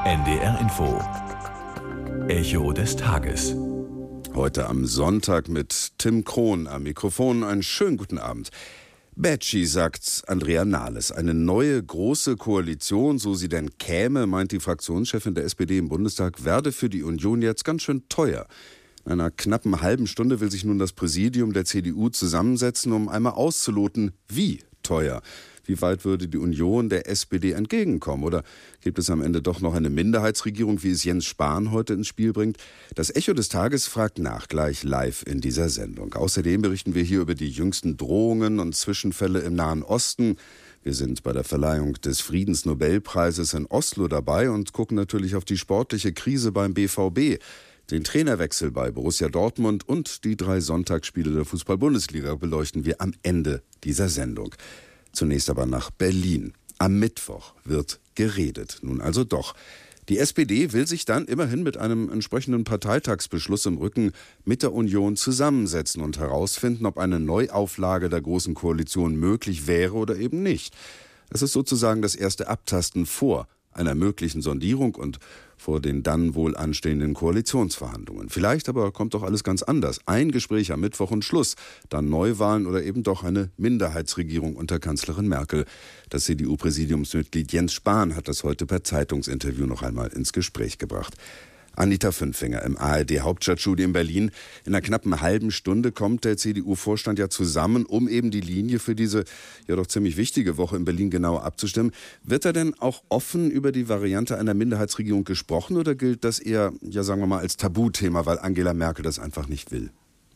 NDR Info. Echo des Tages. Heute am Sonntag mit Tim Krohn am Mikrofon. Einen schönen guten Abend. Betschi, sagt Andrea Nahles. Eine neue große Koalition, so sie denn käme, meint die Fraktionschefin der SPD im Bundestag, werde für die Union jetzt ganz schön teuer. In einer knappen halben Stunde will sich nun das Präsidium der CDU zusammensetzen, um einmal auszuloten, wie teuer. Wie weit würde die Union der SPD entgegenkommen? Oder gibt es am Ende doch noch eine Minderheitsregierung, wie es Jens Spahn heute ins Spiel bringt? Das Echo des Tages fragt nach, gleich live in dieser Sendung. Außerdem berichten wir hier über die jüngsten Drohungen und Zwischenfälle im Nahen Osten. Wir sind bei der Verleihung des Friedensnobelpreises in Oslo dabei und gucken natürlich auf die sportliche Krise beim BVB. Den Trainerwechsel bei Borussia Dortmund und die 3 Sonntagsspiele der Fußball-Bundesliga beleuchten wir am Ende dieser Sendung. Zunächst aber nach Berlin. Am Mittwoch wird geredet. Nun also doch. Die SPD will sich dann immerhin mit einem entsprechenden Parteitagsbeschluss im Rücken mit der Union zusammensetzen und herausfinden, ob eine Neuauflage der Großen Koalition möglich wäre oder eben nicht. Es ist sozusagen das erste Abtasten vor einer möglichen Sondierung und vor den dann wohl anstehenden Koalitionsverhandlungen. Vielleicht aber kommt doch alles ganz anders. Ein Gespräch am Mittwoch und Schluss. Dann Neuwahlen oder eben doch eine Minderheitsregierung unter Kanzlerin Merkel. Das CDU-Präsidiumsmitglied Jens Spahn hat das heute per Zeitungsinterview noch einmal ins Gespräch gebracht. Anita Fünfinger im ARD-Hauptstadtstudio in Berlin. In einer knappen halben Stunde kommt der CDU-Vorstand ja zusammen, um eben die Linie für diese ja doch ziemlich wichtige Woche in Berlin genauer abzustimmen. Wird da denn auch offen über die Variante einer Minderheitsregierung gesprochen oder gilt das eher, ja sagen wir mal, als Tabuthema, weil Angela Merkel das einfach nicht will?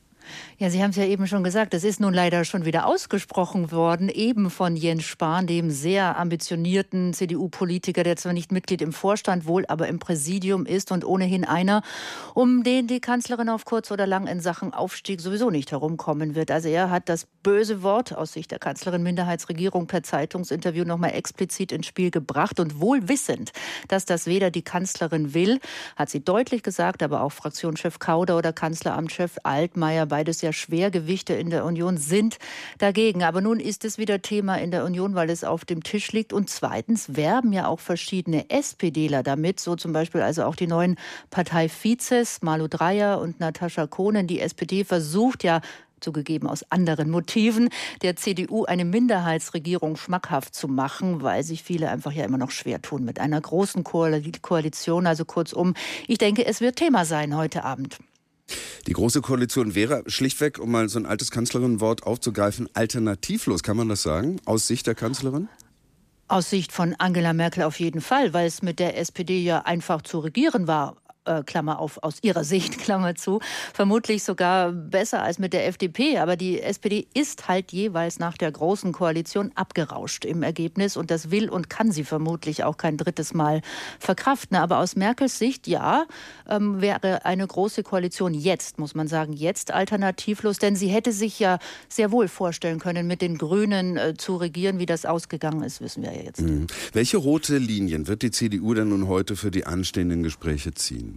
Ja, Sie haben es ja eben schon gesagt, das ist nun leider schon wieder ausgesprochen worden, eben von Jens Spahn, dem sehr ambitionierten CDU-Politiker, der zwar nicht Mitglied im Vorstand, wohl aber im Präsidium ist und ohnehin einer, um den die Kanzlerin auf kurz oder lang in Sachen Aufstieg sowieso nicht herumkommen wird. Also er hat das böse Wort aus Sicht der Kanzlerin Minderheitsregierung per Zeitungsinterview nochmal explizit ins Spiel gebracht und wohl wissend, dass das weder die Kanzlerin will, hat sie deutlich gesagt, aber auch Fraktionschef Kauder oder Kanzleramtschef Altmaier, beides ja Schwergewichte in der Union, sind dagegen. Aber nun ist es wieder Thema in der Union, weil es auf dem Tisch liegt. Und zweitens werben ja auch verschiedene SPDler damit, so zum Beispiel also auch die neuen Parteivizes, Malu Dreyer und Natascha Kohnen. Die SPD versucht ja, zugegeben aus anderen Motiven, der CDU eine Minderheitsregierung schmackhaft zu machen, weil sich viele einfach ja immer noch schwer tun mit einer großen Koalition. Also kurzum, ich denke, es wird Thema sein heute Abend. Die Große Koalition wäre schlichtweg, um mal so ein altes Kanzlerinnenwort aufzugreifen, alternativlos, kann man das sagen, aus Sicht der Kanzlerin? Aus Sicht von Angela Merkel auf jeden Fall, weil es mit der SPD ja einfach zu regieren war. Klammer auf, aus ihrer Sicht, Klammer zu, vermutlich sogar besser als mit der FDP. Aber die SPD ist halt jeweils nach der Großen Koalition abgerauscht im Ergebnis. Und das will und kann sie vermutlich auch kein drittes Mal verkraften. Aber aus Merkels Sicht, ja, wäre eine Große Koalition jetzt, muss man sagen, jetzt alternativlos. Denn sie hätte sich ja sehr wohl vorstellen können, mit den Grünen zu regieren. Wie das ausgegangen ist, wissen wir ja jetzt. Welche rote Linien wird die CDU denn nun heute für die anstehenden Gespräche ziehen?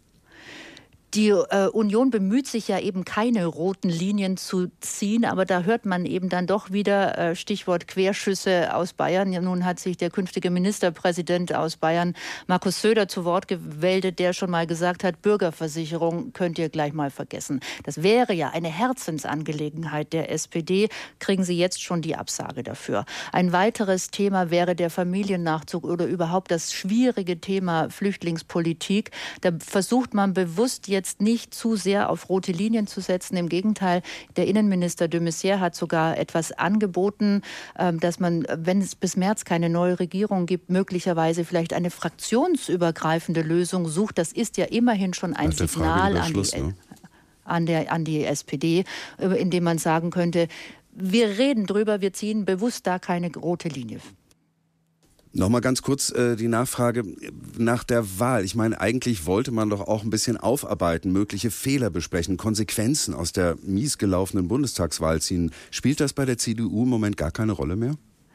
Die Union bemüht sich ja eben keine roten Linien zu ziehen, aber da hört man eben dann doch wieder Stichwort Querschüsse aus Bayern. Ja, nun hat sich der künftige Ministerpräsident aus Bayern, Markus Söder, zu Wort gemeldet, der schon mal gesagt hat, Bürgerversicherung könnt ihr gleich mal vergessen. Das wäre ja eine Herzensangelegenheit der SPD, kriegen sie jetzt schon die Absage dafür. Ein weiteres Thema wäre der Familiennachzug oder überhaupt das schwierige Thema Flüchtlingspolitik. Da versucht man bewusst jetzt nicht zu sehr auf rote Linien zu setzen. Im Gegenteil, der Innenminister de Maizière hat sogar etwas angeboten, dass man, wenn es bis März keine neue Regierung gibt, möglicherweise vielleicht eine fraktionsübergreifende Lösung sucht. Das ist ja immerhin schon ein Signal an die SPD, in dem man sagen könnte, wir reden drüber, wir ziehen bewusst da keine rote Linie. Nochmal ganz kurz die Nachfrage nach der Wahl. Ich meine, eigentlich wollte man doch auch ein bisschen aufarbeiten, mögliche Fehler besprechen, Konsequenzen aus der mies gelaufenen Bundestagswahl ziehen. Spielt das bei der CDU im Moment gar keine Rolle mehr?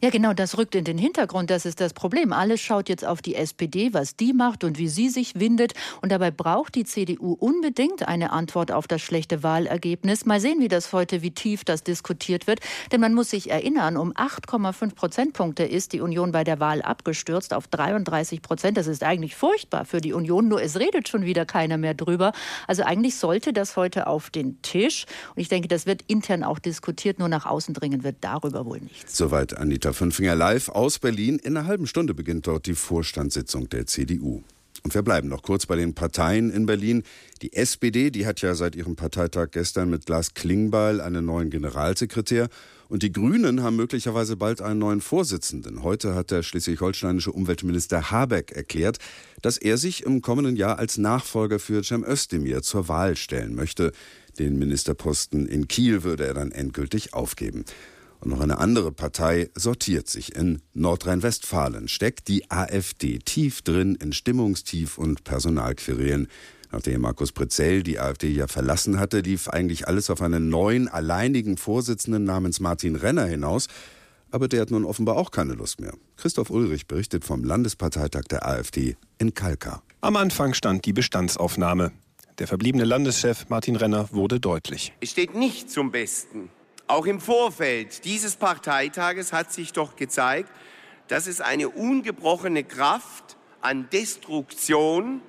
Ja, genau, das rückt in den Hintergrund. Das ist das Problem. Alles schaut jetzt auf die SPD, was die macht und wie sie sich windet. Und dabei braucht die CDU unbedingt eine Antwort auf das schlechte Wahlergebnis. Mal sehen, wie tief das diskutiert wird. Denn man muss sich erinnern, um 8,5 Prozentpunkte ist die Union bei der Wahl abgestürzt auf 33%. Das ist eigentlich furchtbar für die Union, nur es redet schon wieder keiner mehr drüber. Also eigentlich sollte das heute auf den Tisch. Und ich denke, das wird intern auch diskutiert, nur nach außen dringen wird darüber wohl nichts. Soweit Anita Fünfinger live aus Berlin. In einer halben Stunde beginnt dort die Vorstandssitzung der CDU. Und wir bleiben noch kurz bei den Parteien in Berlin. Die SPD, die hat ja seit ihrem Parteitag gestern mit Lars Klingbeil einen neuen Generalsekretär. Und die Grünen haben möglicherweise bald einen neuen Vorsitzenden. Heute hat der schleswig-holsteinische Umweltminister Habeck erklärt, dass er sich im kommenden Jahr als Nachfolger für Cem Özdemir zur Wahl stellen möchte. Den Ministerposten in Kiel würde er dann endgültig aufgeben. Und noch eine andere Partei sortiert sich. In Nordrhein-Westfalen steckt die AfD tief drin in Stimmungstief und Personalquerelen. Nachdem Markus Pretzell die AfD ja verlassen hatte, lief eigentlich alles auf einen neuen, alleinigen Vorsitzenden namens Martin Renner hinaus. Aber der hat nun offenbar auch keine Lust mehr. Christoph Ulrich berichtet vom Landesparteitag der AfD in Kalkar. Am Anfang stand die Bestandsaufnahme. Der verbliebene Landeschef Martin Renner wurde deutlich. Es steht nicht zum Besten. Auch im Vorfeld dieses Parteitages hat sich doch gezeigt, dass es eine ungebrochene Kraft an Destruktion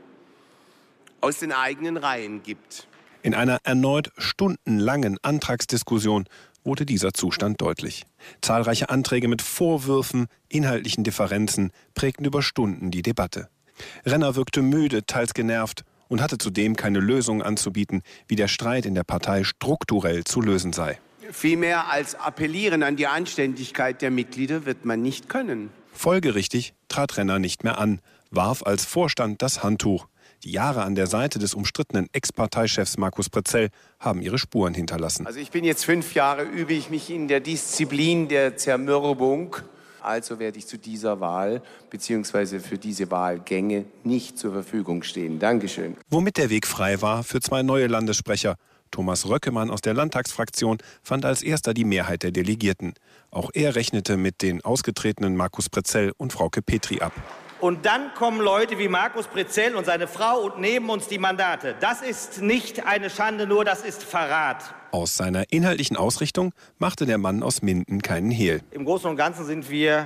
aus den eigenen Reihen gibt. In einer erneut stundenlangen Antragsdiskussion wurde dieser Zustand deutlich. Zahlreiche Anträge mit Vorwürfen, inhaltlichen Differenzen prägten über Stunden die Debatte. Renner wirkte müde, teils genervt und hatte zudem keine Lösung anzubieten, wie der Streit in der Partei strukturell zu lösen sei. Viel mehr als appellieren an die Anständigkeit der Mitglieder wird man nicht können. Folgerichtig trat Renner nicht mehr an, warf als Vorstand das Handtuch. Die Jahre an der Seite des umstrittenen Ex-Parteichefs Markus Pretzell haben ihre Spuren hinterlassen. Also ich bin jetzt 5 Jahre, übe ich mich in der Disziplin der Zermürbung. Also werde ich zu dieser Wahl bzw. für diese Wahlgänge nicht zur Verfügung stehen. Dankeschön. Womit der Weg frei war für 2 neue Landessprecher. Thomas Röckemann aus der Landtagsfraktion fand als erster die Mehrheit der Delegierten. Auch er rechnete mit den ausgetretenen Markus Pretzell und Frauke Petri ab. Und dann kommen Leute wie Markus Pretzell und seine Frau und nehmen uns die Mandate. Das ist nicht eine Schande, nur das ist Verrat. Aus seiner inhaltlichen Ausrichtung machte der Mann aus Minden keinen Hehl. Im Großen und Ganzen sind wir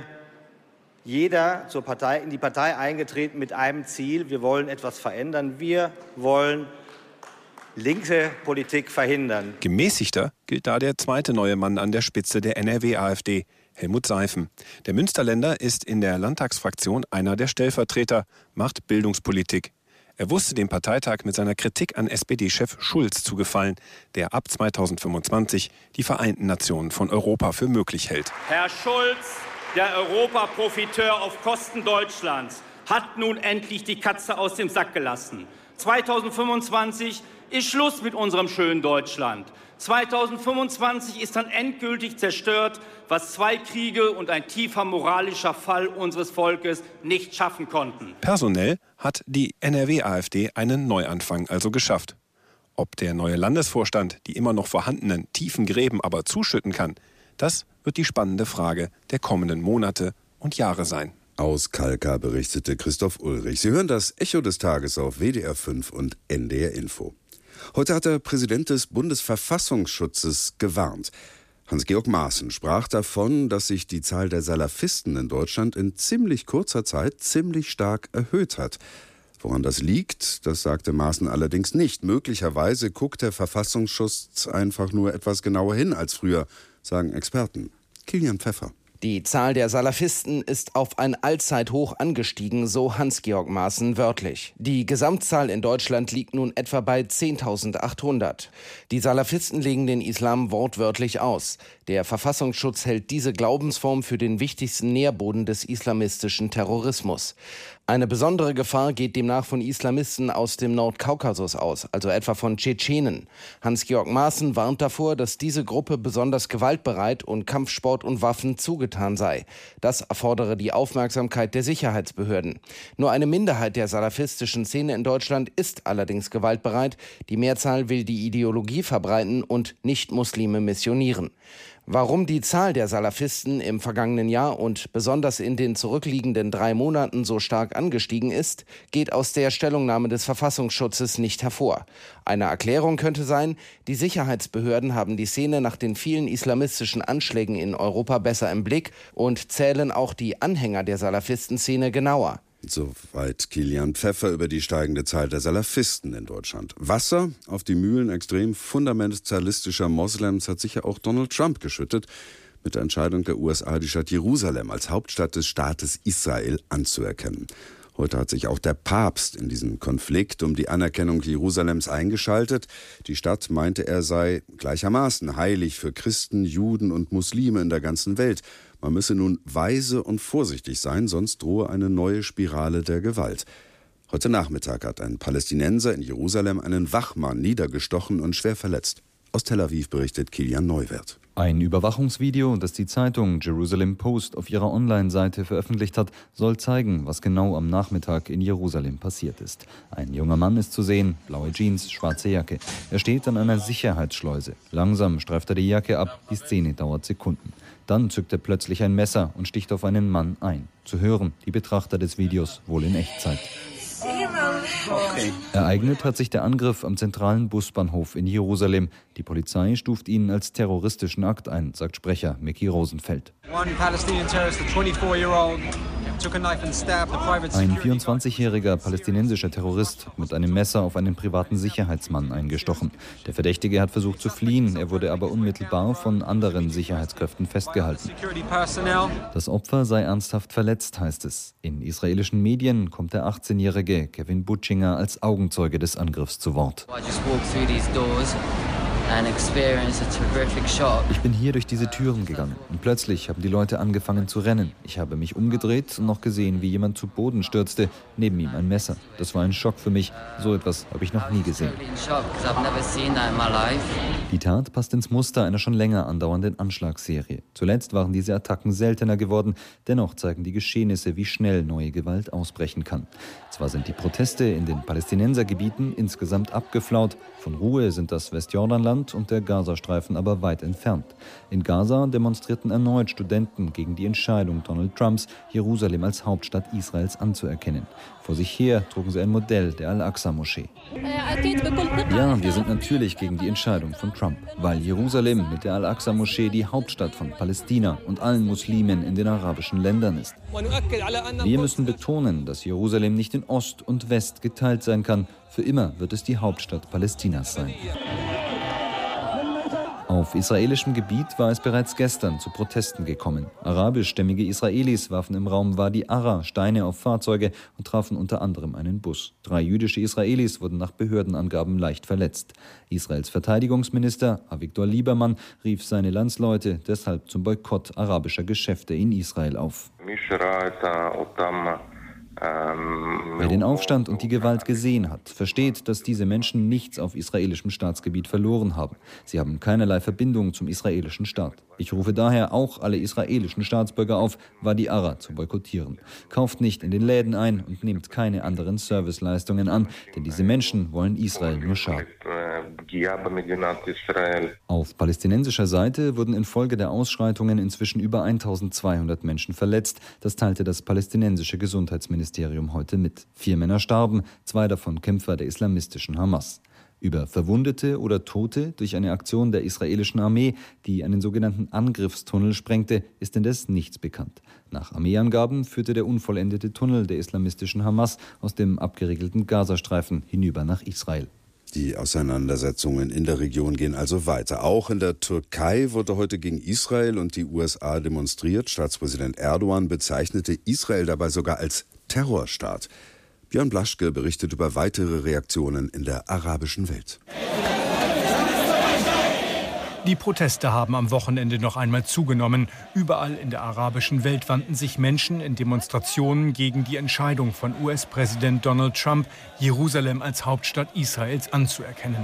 jeder in die Partei eingetreten mit einem Ziel. Wir wollen etwas verändern. Wir wollen linke Politik verhindern. Gemäßigter gilt da der zweite neue Mann an der Spitze der NRW-AfD, Helmut Seifen. Der Münsterländer ist in der Landtagsfraktion einer der Stellvertreter, macht Bildungspolitik. Er wusste dem Parteitag mit seiner Kritik an SPD-Chef Schulz zu gefallen, der ab 2025 die Vereinten Nationen von Europa für möglich hält. Herr Schulz, der Europaprofiteur auf Kosten Deutschlands, hat nun endlich die Katze aus dem Sack gelassen. 2025 ist Schluss mit unserem schönen Deutschland. 2025 ist dann endgültig zerstört, was 2 Kriege und ein tiefer moralischer Fall unseres Volkes nicht schaffen konnten. Personell hat die NRW-AfD einen Neuanfang also geschafft. Ob der neue Landesvorstand die immer noch vorhandenen tiefen Gräben aber zuschütten kann, das wird die spannende Frage der kommenden Monate und Jahre sein. Aus Kalkar berichtete Christoph Ulrich. Sie hören das Echo des Tages auf WDR 5 und NDR Info. Heute hat der Präsident des Bundesverfassungsschutzes gewarnt. Hans-Georg Maaßen sprach davon, dass sich die Zahl der Salafisten in Deutschland in ziemlich kurzer Zeit ziemlich stark erhöht hat. Woran das liegt, das sagte Maaßen allerdings nicht. Möglicherweise guckt der Verfassungsschutz einfach nur etwas genauer hin als früher, sagen Experten. Kilian Pfeffer. Die Zahl der Salafisten ist auf ein Allzeithoch angestiegen, so Hans-Georg Maaßen wörtlich. Die Gesamtzahl in Deutschland liegt nun etwa bei 10.800. Die Salafisten legen den Islam wortwörtlich aus. Der Verfassungsschutz hält diese Glaubensform für den wichtigsten Nährboden des islamistischen Terrorismus. Eine besondere Gefahr geht demnach von Islamisten aus dem Nordkaukasus aus, also etwa von Tschetschenen. Hans-Georg Maaßen warnt davor, dass diese Gruppe besonders gewaltbereit und Kampfsport und Waffen zugetan sei. Das erfordere die Aufmerksamkeit der Sicherheitsbehörden. Nur eine Minderheit der salafistischen Szene in Deutschland ist allerdings gewaltbereit. Die Mehrzahl will die Ideologie verbreiten und Nicht-Muslime missionieren. Warum die Zahl der Salafisten im vergangenen Jahr und besonders in den zurückliegenden 3 Monaten so stark angestiegen ist, geht aus der Stellungnahme des Verfassungsschutzes nicht hervor. Eine Erklärung könnte sein, die Sicherheitsbehörden haben die Szene nach den vielen islamistischen Anschlägen in Europa besser im Blick und zählen auch die Anhänger der Salafistenszene genauer. Soweit Kilian Pfeffer über die steigende Zahl der Salafisten in Deutschland. Wasser auf die Mühlen extrem fundamentalistischer Moslems hat sicher auch Donald Trump geschüttet, mit der Entscheidung der USA, die Stadt Jerusalem als Hauptstadt des Staates Israel anzuerkennen. Heute hat sich auch der Papst in diesen Konflikt um die Anerkennung Jerusalems eingeschaltet. Die Stadt, meinte er, sei gleichermaßen heilig für Christen, Juden und Muslime in der ganzen Welt. Man müsse nun weise und vorsichtig sein, sonst drohe eine neue Spirale der Gewalt. Heute Nachmittag hat ein Palästinenser in Jerusalem einen Wachmann niedergestochen und schwer verletzt. Aus Tel Aviv berichtet Kilian Neuwirth. Ein Überwachungsvideo, das die Zeitung Jerusalem Post auf ihrer Online-Seite veröffentlicht hat, soll zeigen, was genau am Nachmittag in Jerusalem passiert ist. Ein junger Mann ist zu sehen, blaue Jeans, schwarze Jacke. Er steht an einer Sicherheitsschleuse. Langsam streift er die Jacke ab, die Szene dauert Sekunden. Dann zückt er plötzlich ein Messer und sticht auf einen Mann ein. Zu hören, die Betrachter des Videos wohl in Echtzeit. Okay. Ereignet hat sich der Angriff am zentralen Busbahnhof in Jerusalem. Die Polizei stuft ihn als terroristischen Akt ein, sagt Sprecher Mickey Rosenfeld. Ein 24-jähriger palästinensischer Terrorist hat mit einem Messer auf einen privaten Sicherheitsmann eingestochen. Der Verdächtige hat versucht zu fliehen, er wurde aber unmittelbar von anderen Sicherheitskräften festgehalten. Das Opfer sei ernsthaft verletzt, heißt es. In israelischen Medien kommt der 18-jährige Kevin Butchinger als Augenzeuge des Angriffs zu Wort. Ich bin hier durch diese Türen gegangen und plötzlich haben die Leute angefangen zu rennen. Ich habe mich umgedreht und noch gesehen, wie jemand zu Boden stürzte, neben ihm ein Messer. Das war ein Schock für mich. So etwas habe ich noch nie gesehen. Die Tat passt ins Muster einer schon länger andauernden Anschlagsserie. Zuletzt waren diese Attacken seltener geworden. Dennoch zeigen die Geschehnisse, wie schnell neue Gewalt ausbrechen kann. Zwar sind die Proteste in den Palästinensergebieten insgesamt abgeflaut. Von Ruhe sind das Westjordanland und der Gazastreifen aber weit entfernt. In Gaza demonstrierten erneut Studenten gegen die Entscheidung Donald Trumps, Jerusalem als Hauptstadt Israels anzuerkennen. Vor sich her trugen sie ein Modell der Al-Aqsa-Moschee. Ja, wir sind natürlich gegen die Entscheidung von Trump, weil Jerusalem mit der Al-Aqsa-Moschee die Hauptstadt von Palästina und allen Muslimen in den arabischen Ländern ist. Wir müssen betonen, dass Jerusalem nicht in Ost und West geteilt sein kann. Für immer wird es die Hauptstadt Palästinas sein. Auf israelischem Gebiet war es bereits gestern zu Protesten gekommen. Arabischstämmige Israelis warfen im Raum Wadi Arra Steine auf Fahrzeuge und trafen unter anderem einen Bus. 3 jüdische Israelis wurden nach Behördenangaben leicht verletzt. Israels Verteidigungsminister Avigdor Liebermann rief seine Landsleute deshalb zum Boykott arabischer Geschäfte in Israel auf. Wer den Aufstand und die Gewalt gesehen hat, versteht, dass diese Menschen nichts auf israelischem Staatsgebiet verloren haben. Sie haben keinerlei Verbindung zum israelischen Staat. Ich rufe daher auch alle israelischen Staatsbürger auf, Wadi Arra zu boykottieren. Kauft nicht in den Läden ein und nehmt keine anderen Serviceleistungen an, denn diese Menschen wollen Israel nur schaden. Auf palästinensischer Seite wurden infolge der Ausschreitungen inzwischen über 1200 Menschen verletzt. Das teilte das palästinensische Gesundheitsministerium heute mit. 4 Männer starben, 2 davon Kämpfer der islamistischen Hamas. Über Verwundete oder Tote durch eine Aktion der israelischen Armee, die einen sogenannten Angriffstunnel sprengte, ist indes nichts bekannt. Nach Armeeangaben führte der unvollendete Tunnel der islamistischen Hamas aus dem abgeriegelten Gazastreifen hinüber nach Israel. Die Auseinandersetzungen in der Region gehen also weiter. Auch in der Türkei wurde heute gegen Israel und die USA demonstriert. Staatspräsident Erdogan bezeichnete Israel dabei sogar als Terrorstaat. Björn Blaschke berichtet über weitere Reaktionen in der arabischen Welt. Die Proteste haben am Wochenende noch einmal zugenommen. Überall in der arabischen Welt wandten sich Menschen in Demonstrationen gegen die Entscheidung von US-Präsident Donald Trump, Jerusalem als Hauptstadt Israels anzuerkennen.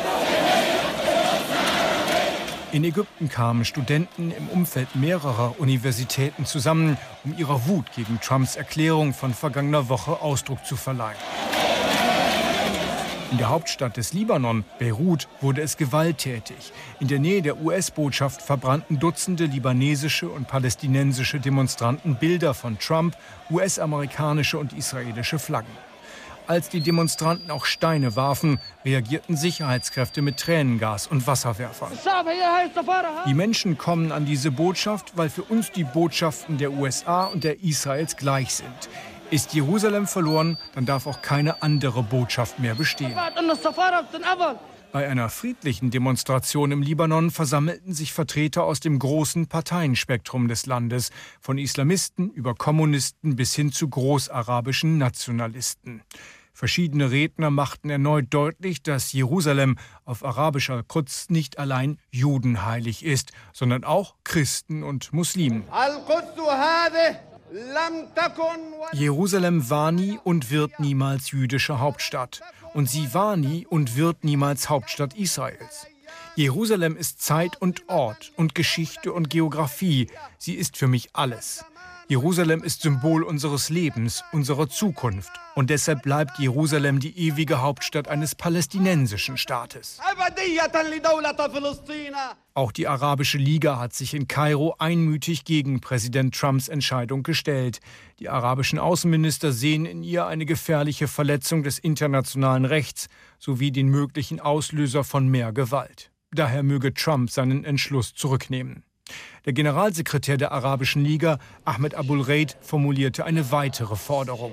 In Ägypten kamen Studenten im Umfeld mehrerer Universitäten zusammen, um ihrer Wut gegen Trumps Erklärung von vergangener Woche Ausdruck zu verleihen. In der Hauptstadt des Libanon, Beirut, wurde es gewalttätig. In der Nähe der US-Botschaft verbrannten Dutzende libanesische und palästinensische Demonstranten Bilder von Trump, US-amerikanische und israelische Flaggen. Als die Demonstranten auch Steine warfen, reagierten Sicherheitskräfte mit Tränengas und Wasserwerfern. Die Menschen kommen an diese Botschaft, weil für uns die Botschaften der USA und der Israels gleich sind. Ist Jerusalem verloren, dann darf auch keine andere Botschaft mehr bestehen. Bei einer friedlichen Demonstration im Libanon versammelten sich Vertreter aus dem großen Parteienspektrum des Landes, von Islamisten über Kommunisten bis hin zu großarabischen Nationalisten. Verschiedene Redner machten erneut deutlich, dass Jerusalem auf arabischer Quds nicht allein judenheilig ist, sondern auch Christen und Muslimen. Jerusalem war nie und wird niemals jüdische Hauptstadt. Und sie war nie und wird niemals Hauptstadt Israels. Jerusalem ist Zeit und Ort und Geschichte und Geografie. Sie ist für mich alles. Jerusalem ist Symbol unseres Lebens, unserer Zukunft. Und deshalb bleibt Jerusalem die ewige Hauptstadt eines palästinensischen Staates. Auch die Arabische Liga hat sich in Kairo einmütig gegen Präsident Trumps Entscheidung gestellt. Die arabischen Außenminister sehen in ihr eine gefährliche Verletzung des internationalen Rechts sowie den möglichen Auslöser von mehr Gewalt. Daher möge Trump seinen Entschluss zurücknehmen. Der Generalsekretär der Arabischen Liga, Ahmed Abul-Gheit, formulierte eine weitere Forderung.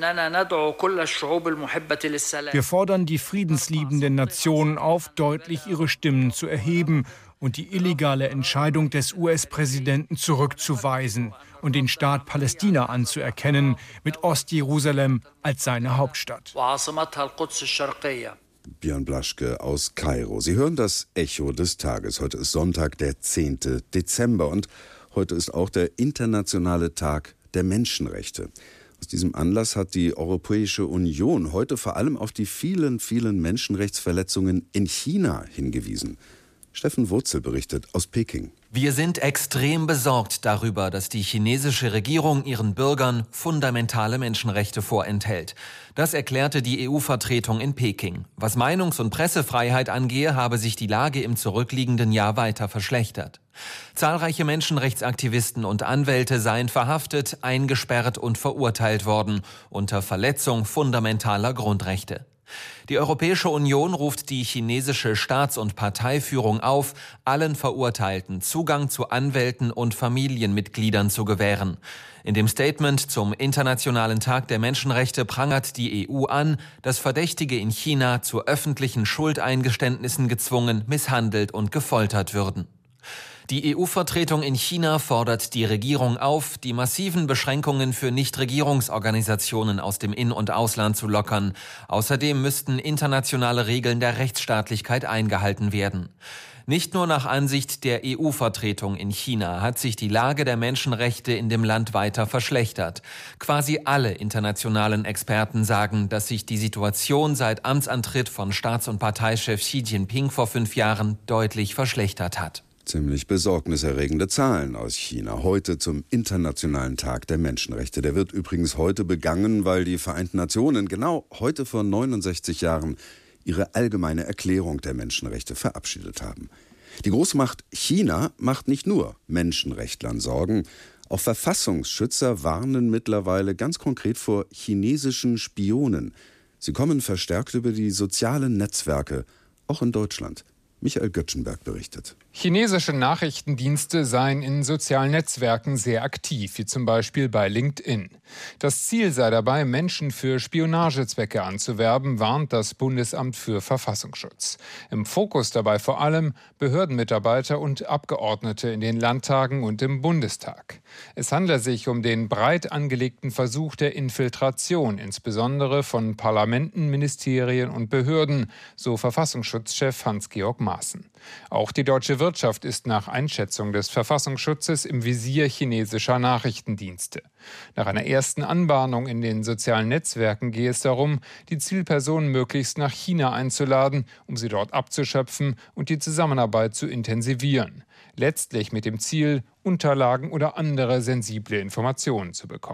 Wir fordern die friedensliebenden Nationen auf, deutlich ihre Stimmen zu erheben und die illegale Entscheidung des US-Präsidenten zurückzuweisen und den Staat Palästina anzuerkennen, mit Ostjerusalem als seine Hauptstadt. Björn Blaschke aus Kairo. Sie hören das Echo des Tages. Heute ist Sonntag, der 10. Dezember und heute ist auch der Internationale Tag der Menschenrechte. Aus diesem Anlass hat die Europäische Union heute vor allem auf die vielen, vielen Menschenrechtsverletzungen in China hingewiesen. Steffen Wurzel berichtet aus Peking. Wir sind extrem besorgt darüber, dass die chinesische Regierung ihren Bürgern fundamentale Menschenrechte vorenthält. Das erklärte die EU-Vertretung in Peking. Was Meinungs- und Pressefreiheit angehe, habe sich die Lage im zurückliegenden Jahr weiter verschlechtert. Zahlreiche Menschenrechtsaktivisten und Anwälte seien verhaftet, eingesperrt und verurteilt worden unter Verletzung fundamentaler Grundrechte. Die Europäische Union ruft die chinesische Staats- und Parteiführung auf, allen Verurteilten Zugang zu Anwälten und Familienmitgliedern zu gewähren. In dem Statement zum Internationalen Tag der Menschenrechte prangert die EU an, dass Verdächtige in China zu öffentlichen Schuldeingeständnissen gezwungen, misshandelt und gefoltert würden. Die EU-Vertretung in China fordert die Regierung auf, die massiven Beschränkungen für Nichtregierungsorganisationen aus dem In- und Ausland zu lockern. Außerdem müssten internationale Regeln der Rechtsstaatlichkeit eingehalten werden. Nicht nur nach Ansicht der EU-Vertretung in China hat sich die Lage der Menschenrechte in dem Land weiter verschlechtert. Quasi alle internationalen Experten sagen, dass sich die Situation seit Amtsantritt von Staats- und Parteichef Xi Jinping vor 5 Jahren deutlich verschlechtert hat. Ziemlich besorgniserregende Zahlen aus China. Heute zum Internationalen Tag der Menschenrechte. Der wird übrigens heute begangen, weil die Vereinten Nationen genau heute vor 69 Jahren ihre allgemeine Erklärung der Menschenrechte verabschiedet haben. Die Großmacht China macht nicht nur Menschenrechtlern Sorgen. Auch Verfassungsschützer warnen mittlerweile ganz konkret vor chinesischen Spionen. Sie kommen verstärkt über die sozialen Netzwerke, auch in Deutschland. Michael Göttschenberg berichtet. Chinesische Nachrichtendienste seien in sozialen Netzwerken sehr aktiv, wie zum Beispiel bei LinkedIn. Das Ziel sei dabei, Menschen für Spionagezwecke anzuwerben, warnt das Bundesamt für Verfassungsschutz. Im Fokus dabei vor allem Behördenmitarbeiter und Abgeordnete in den Landtagen und im Bundestag. Es handle sich um den breit angelegten Versuch der Infiltration, insbesondere von Parlamenten, Ministerien und Behörden, so Verfassungsschutzchef Hans-Georg Maaßen. Auch die deutsche Wirtschaft ist nach Einschätzung des Verfassungsschutzes im Visier chinesischer Nachrichtendienste. Nach einer ersten Anbahnung in den sozialen Netzwerken gehe es darum, die Zielpersonen möglichst nach China einzuladen, um sie dort abzuschöpfen und die Zusammenarbeit zu intensivieren. Letztlich mit dem Ziel, Unterlagen oder andere sensible Informationen zu bekommen.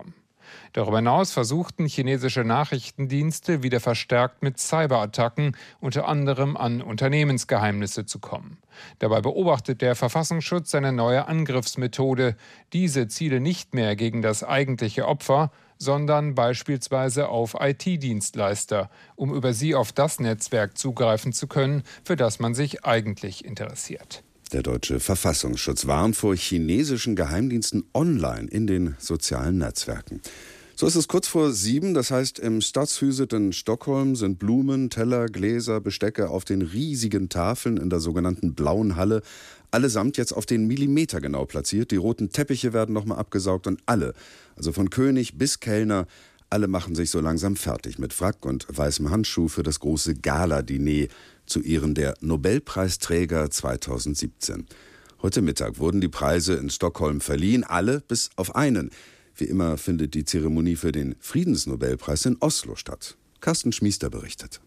Darüber hinaus versuchten chinesische Nachrichtendienste wieder verstärkt mit Cyberattacken, unter anderem an Unternehmensgeheimnisse zu kommen. Dabei beobachtet der Verfassungsschutz seine neue Angriffsmethode. Diese ziele nicht mehr gegen das eigentliche Opfer, sondern beispielsweise auf IT-Dienstleister, um über sie auf das Netzwerk zugreifen zu können, für das man sich eigentlich interessiert. Der deutsche Verfassungsschutz warnt vor chinesischen Geheimdiensten online in den sozialen Netzwerken. So ist es kurz vor 7, das heißt im Stadshuset in Stockholm sind Blumen, Teller, Gläser, Bestecke auf den riesigen Tafeln in der sogenannten Blauen Halle allesamt jetzt auf den Millimeter genau platziert. Die roten Teppiche werden nochmal abgesaugt und alle, also von König bis Kellner, alle machen sich so langsam fertig mit Frack und weißem Handschuh für das große Gala-Diner zu Ehren der Nobelpreisträger 2017. Heute Mittag wurden die Preise in Stockholm verliehen, alle bis auf einen. Wie immer findet die Zeremonie für den Friedensnobelpreis in Oslo statt. Carsten Schmiester berichtet.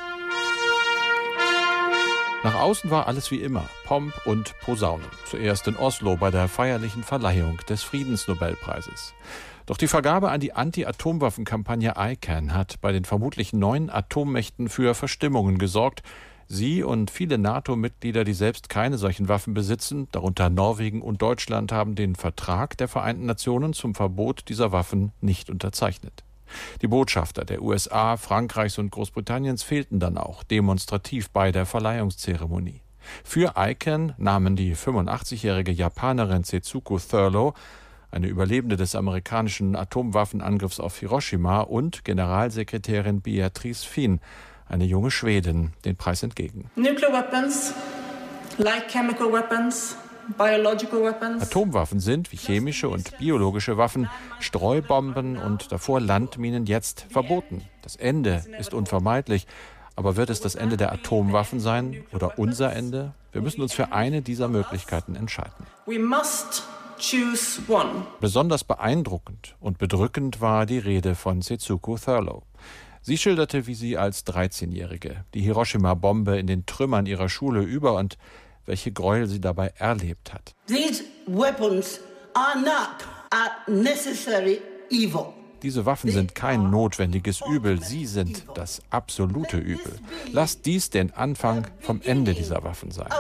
Nach außen war alles wie immer, Pomp und Posaunen. Zuerst in Oslo bei der feierlichen Verleihung des Friedensnobelpreises. Doch die Vergabe an die Anti-Atomwaffen-Kampagne ICAN hat bei den vermutlich 9 Atommächten für Verstimmungen gesorgt. Sie und viele NATO-Mitglieder, die selbst keine solchen Waffen besitzen, darunter Norwegen und Deutschland, haben den Vertrag der Vereinten Nationen zum Verbot dieser Waffen nicht unterzeichnet. Die Botschafter der USA, Frankreichs und Großbritanniens fehlten dann auch demonstrativ bei der Verleihungszeremonie. Für ICAN nahmen die 85-jährige Japanerin Setsuko Thurlow, eine Überlebende des amerikanischen Atomwaffenangriffs auf Hiroshima, und Generalsekretärin Beatrice Fien, eine junge Schwedin, den Preis entgegen. Nuclear weapons, like chemical weapons, biological weapons. Atomwaffen sind, wie chemische und biologische Waffen, Streubomben und davor Landminen jetzt verboten. Das Ende ist unvermeidlich. Aber wird es das Ende der Atomwaffen sein oder unser Ende? Wir müssen uns für eine dieser Möglichkeiten entscheiden. We must choose one. Besonders beeindruckend und bedrückend war die Rede von Setsuko Thurlow. Sie schilderte, wie sie als 13-Jährige die Hiroshima-Bombe in den Trümmern ihrer Schule über und welche Gräuel sie dabei erlebt hat. These weapons are not a necessary evil. Diese Waffen sind kein notwendiges Übel, sie sind das absolute Übel. Lasst dies den Anfang vom Ende dieser Waffen sein.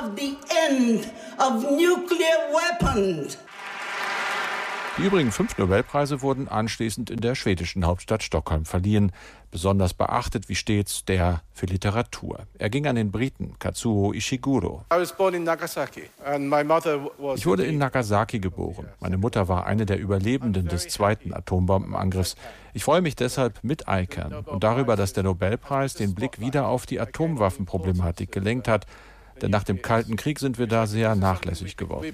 Die übrigen 5 Nobelpreise wurden anschließend in der schwedischen Hauptstadt Stockholm verliehen. Besonders beachtet wie stets der für Literatur. Er ging an den Briten Kazuo Ishiguro. Ich wurde in Nagasaki geboren. Meine Mutter war eine der Überlebenden des zweiten Atombombenangriffs. Ich freue mich deshalb mit ICAN und darüber, dass der Nobelpreis den Blick wieder auf die Atomwaffenproblematik gelenkt hat. Denn nach dem Kalten Krieg sind wir da sehr nachlässig geworden.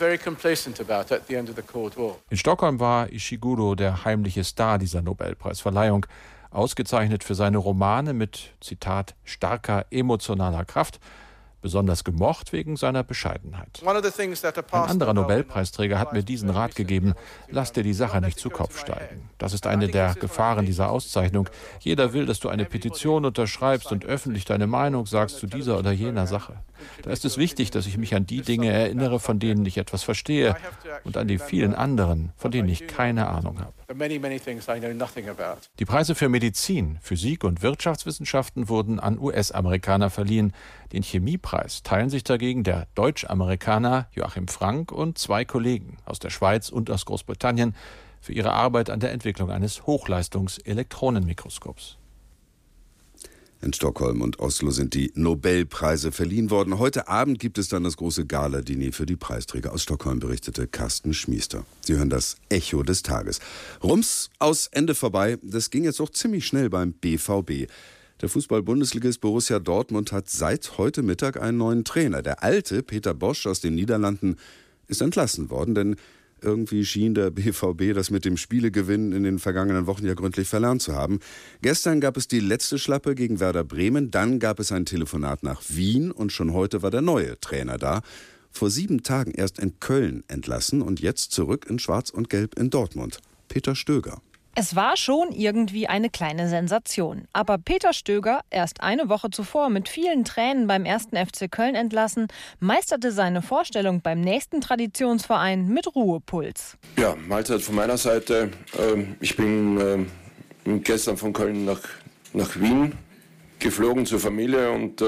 In Stockholm war Ishiguro der heimliche Star dieser Nobelpreisverleihung, ausgezeichnet für seine Romane mit, Zitat, starker emotionaler Kraft, besonders gemocht wegen seiner Bescheidenheit. Ein anderer Nobelpreisträger hat mir diesen Rat gegeben: Lass dir die Sache nicht zu Kopf steigen. Das ist eine der Gefahren dieser Auszeichnung. Jeder will, dass du eine Petition unterschreibst und öffentlich deine Meinung sagst zu dieser oder jener Sache. Da ist es wichtig, dass ich mich an die Dinge erinnere, von denen ich etwas verstehe, und an die vielen anderen, von denen ich keine Ahnung habe. Die Preise für Medizin, Physik und Wirtschaftswissenschaften wurden an US-Amerikaner verliehen. Den Chemiepreis teilen sich dagegen der Deutsch-Amerikaner Joachim Frank und 2 Kollegen aus der Schweiz und aus Großbritannien für ihre Arbeit an der Entwicklung eines Hochleistungs-Elektronenmikroskops. In Stockholm und Oslo sind die Nobelpreise verliehen worden. Heute Abend gibt es dann das große Gala-Diner für die Preisträger. Aus Stockholm berichtete Carsten Schmiester. Sie hören das Echo des Tages. Rums, aus, Ende vorbei. Das ging jetzt auch ziemlich schnell beim BVB. Der Fußball-Bundesligist Borussia Dortmund hat seit heute Mittag einen neuen Trainer. Der alte, Peter Bosz aus den Niederlanden, ist entlassen worden, denn irgendwie schien der BVB das mit dem Spielegewinn in den vergangenen Wochen ja gründlich verlernt zu haben. Gestern gab es die letzte Schlappe gegen Werder Bremen, dann gab es ein Telefonat nach Wien und schon heute war der neue Trainer da. Vor 7 Tagen erst in Köln entlassen und jetzt zurück in Schwarz und Gelb in Dortmund. Peter Stöger. Es war schon irgendwie eine kleine Sensation. Aber Peter Stöger, erst eine Woche zuvor mit vielen Tränen beim 1. FC Köln entlassen, meisterte seine Vorstellung beim nächsten Traditionsverein mit Ruhepuls. Ja, Mahlzeit von meiner Seite. Ich bin gestern von Köln nach Wien geflogen zur Familie und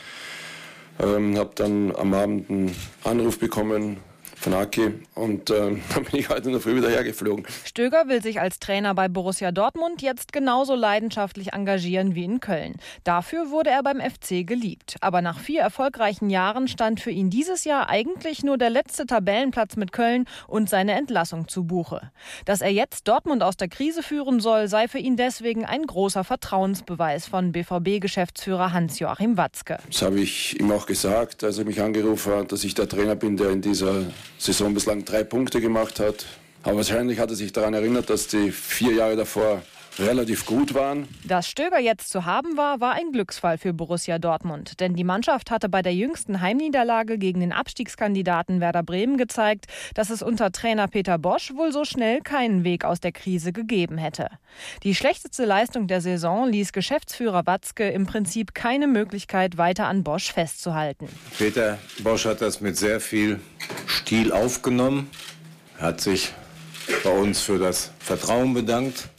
habe dann am Abend einen Anruf bekommen von Aki und dann bin ich heute in der Früh wieder hergeflogen. Stöger will sich als Trainer bei Borussia Dortmund jetzt genauso leidenschaftlich engagieren wie in Köln. Dafür wurde er beim FC geliebt. Aber nach 4 erfolgreichen Jahren stand für ihn dieses Jahr eigentlich nur der letzte Tabellenplatz mit Köln und seine Entlassung zu Buche. Dass er jetzt Dortmund aus der Krise führen soll, sei für ihn deswegen ein großer Vertrauensbeweis von BVB-Geschäftsführer Hans-Joachim Watzke. Das habe ich ihm auch gesagt, als er mich angerufen hat, dass ich der Trainer bin, der in dieser Saison bislang 3 Punkte gemacht hat. Aber wahrscheinlich hat er sich daran erinnert, dass die 4 Jahre davor relativ gut waren. Dass Stöger jetzt zu haben war ein Glücksfall für Borussia Dortmund. Denn die Mannschaft hatte bei der jüngsten Heimniederlage gegen den Abstiegskandidaten Werder Bremen gezeigt, dass es unter Trainer Peter Bosz wohl so schnell keinen Weg aus der Krise gegeben hätte. Die schlechteste Leistung der Saison ließ Geschäftsführer Watzke im Prinzip keine Möglichkeit, weiter an Bosz festzuhalten. Peter Bosz hat das mit sehr viel Stil aufgenommen, hat sich bei uns für das Vertrauen bedankt,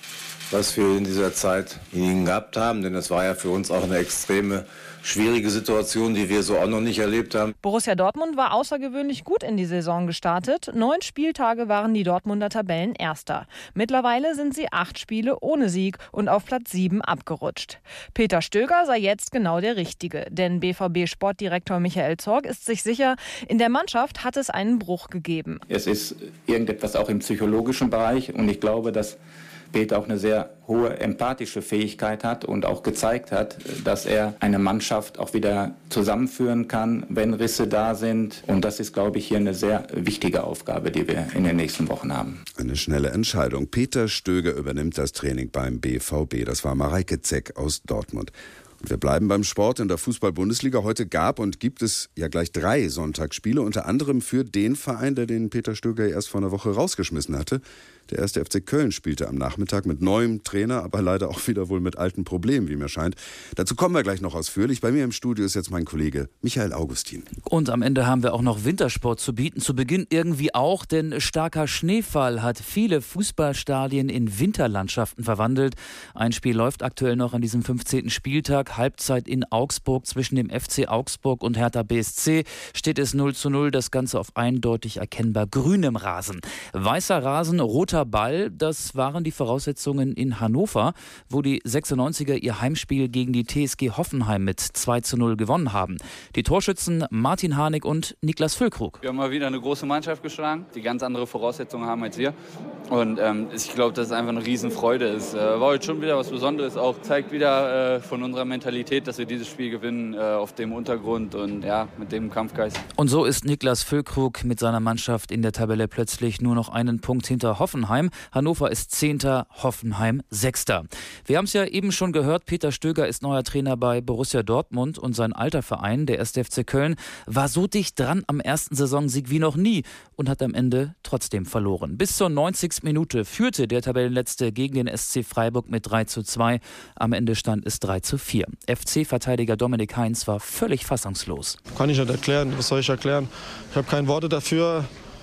was wir in dieser Zeit in ihnen gehabt haben. Denn das war ja für uns auch eine extreme, schwierige Situation, die wir so auch noch nicht erlebt haben. Borussia Dortmund war außergewöhnlich gut in die Saison gestartet. 9 Spieltage waren die Dortmunder Tabellenerster. Mittlerweile sind sie 8 Spiele ohne Sieg und auf Platz 7 abgerutscht. Peter Stöger sei jetzt genau der Richtige. Denn BVB-Sportdirektor Michael Zorc ist sich sicher, in der Mannschaft hat es einen Bruch gegeben. Es ist irgendetwas auch im psychologischen Bereich und ich glaube, dass Peter auch eine sehr hohe empathische Fähigkeit hat und auch gezeigt hat, dass er eine Mannschaft auch wieder zusammenführen kann, wenn Risse da sind. Und das ist, glaube ich, hier eine sehr wichtige Aufgabe, die wir in den nächsten Wochen haben. Eine schnelle Entscheidung. Peter Stöger übernimmt das Training beim BVB. Das war Mareike Zeck aus Dortmund. Und wir bleiben beim Sport in der Fußball-Bundesliga. Heute gab und gibt es ja gleich 3 Sonntagsspiele, unter anderem für den Verein, der den Peter Stöger erst vor einer Woche rausgeschmissen hatte. Der 1. FC Köln spielte am Nachmittag mit neuem Trainer, aber leider auch wieder wohl mit alten Problemen, wie mir scheint. Dazu kommen wir gleich noch ausführlich. Bei mir im Studio ist jetzt mein Kollege Michael Augustin. Und am Ende haben wir auch noch Wintersport zu bieten. Zu Beginn irgendwie auch, denn starker Schneefall hat viele Fußballstadien in Winterlandschaften verwandelt. Ein Spiel läuft aktuell noch an diesem 15. Spieltag. Halbzeit in Augsburg zwischen dem FC Augsburg und Hertha BSC. Steht es 0:0, das Ganze auf eindeutig erkennbar grünem Rasen. Weißer Rasen, roter Ball, das waren die Voraussetzungen in Hannover, wo die 96er ihr Heimspiel gegen die TSG Hoffenheim mit 2:0 gewonnen haben. Die Torschützen Martin Harnik und Niklas Füllkrug. Wir haben mal wieder eine große Mannschaft geschlagen, die ganz andere Voraussetzungen haben als wir. Und ich glaube, dass es einfach eine Riesenfreude ist. War heute schon wieder was Besonderes, auch zeigt wieder von unserer Mentalität, dass wir dieses Spiel gewinnen auf dem Untergrund und ja, mit dem Kampfgeist. Und so ist Niklas Füllkrug mit seiner Mannschaft in der Tabelle plötzlich nur noch einen Punkt hinter Hoffenheim. Hannover ist 10., Hoffenheim 6. Wir haben es ja eben schon gehört, Peter Stöger ist neuer Trainer bei Borussia Dortmund und sein alter Verein, der 1. FC Köln, war so dicht dran am ersten Saisonsieg wie noch nie und hat am Ende trotzdem verloren. Bis zur 90. Minute führte der Tabellenletzte gegen den SC Freiburg mit 3:2. Am Ende stand es 3:4. FC-Verteidiger Dominik Heinz war völlig fassungslos. Kann ich nicht erklären, was soll ich erklären? Ich habe keine Worte dafür.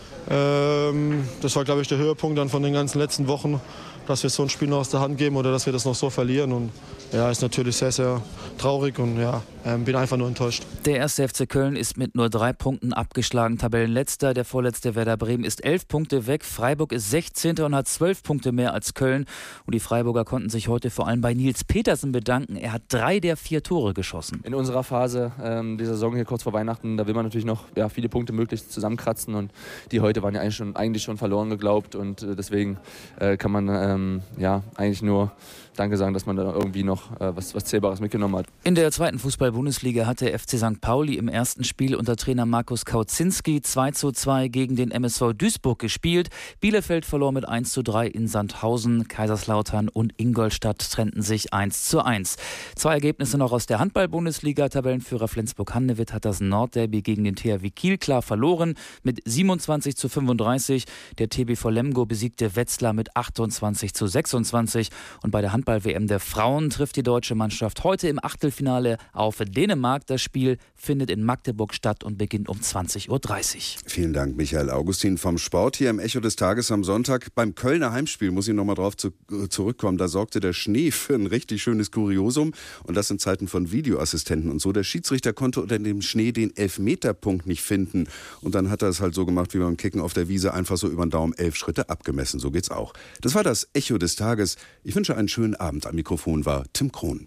Das war, glaube ich, der Höhepunkt dann von den ganzen letzten Wochen, dass wir so ein Spiel noch aus der Hand geben oder dass wir das noch so verlieren. Und ja, ist natürlich sehr, sehr traurig und ja, bin einfach nur enttäuscht. Der 1. FC Köln ist mit nur 3 Punkten abgeschlagen, Tabellenletzter. Der vorletzte Werder Bremen ist 11 Punkte weg. Freiburg ist 16. und hat 12 Punkte mehr als Köln. Und die Freiburger konnten sich heute vor allem bei Nils Petersen bedanken. Er hat 3 der 4 Tore geschossen. In unserer Phase dieser Saison hier kurz vor Weihnachten, da will man natürlich noch viele Punkte möglichst zusammenkratzen. Und die heute waren ja eigentlich schon verloren geglaubt. Und deswegen kann man eigentlich nur Danke sagen, dass man da irgendwie noch was Zählbares mitgenommen hat. In der 2. Fußball-Bundesliga hat der FC St. Pauli im ersten Spiel unter Trainer Markus Kauzinski 2:2 gegen den MSV Duisburg gespielt. Bielefeld verlor mit 1:3 in Sandhausen. Kaiserslautern und Ingolstadt trennten sich 1:1. 2 Ergebnisse noch aus der Handball-Bundesliga. Tabellenführer Flensburg-Handewitt hat das Nordderby gegen den THW Kiel klar verloren mit 27:35. Der TBV Lemgo besiegte Wetzlar mit 28:17. 28:26. Und bei der Handball-WM der Frauen trifft die deutsche Mannschaft heute im Achtelfinale auf Dänemark. Das Spiel findet in Magdeburg statt und beginnt um 20:30 Uhr. Vielen Dank, Michael Augustin vom Sport hier im Echo des Tages am Sonntag. Beim Kölner Heimspiel muss ich nochmal drauf zurückkommen. Da sorgte der Schnee für ein richtig schönes Kuriosum. Und das in Zeiten von Videoassistenten und so. Der Schiedsrichter konnte unter dem Schnee den Elfmeterpunkt nicht finden. Und dann hat er es halt so gemacht wie beim Kicken auf der Wiese, einfach so über den Daumen 11 Schritte abgemessen. So geht's auch. Das war das Echo des Tages. Ich wünsche einen schönen Abend. Am Mikrofon war Tim Krohn.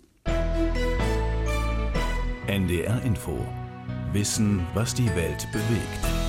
NDR Info. Wissen, was die Welt bewegt.